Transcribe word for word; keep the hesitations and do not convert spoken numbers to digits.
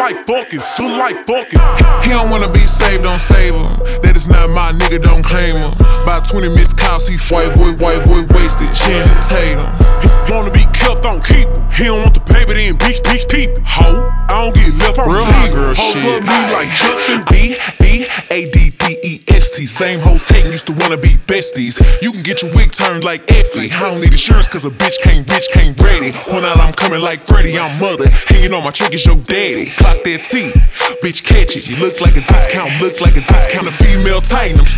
like fucking, still like fucking. He don't wanna be saved, don't save him. That is not my nigga, don't claim him. About twenty missed calls, he white boy, white boy wasted. Channing Tatum. He wanna be kept, don't keep him. He don't want the paper, then bitch, bitch, keep it. Ho, I don't get left, I'm real hot girl hoes shit. love me like Justin B, B, A, D, D, E, S, T. Same hoes hating, used to wanna be besties. You can get your wig turned like Effie. I don't need insurance cause a bitch can't, bitch can't ready. When I'm coming like Freddy, I'm mother. Hanging on my trick is your daddy. Clock that T, bitch catch it. You look like a discount, look like a discount. A female titan, I'm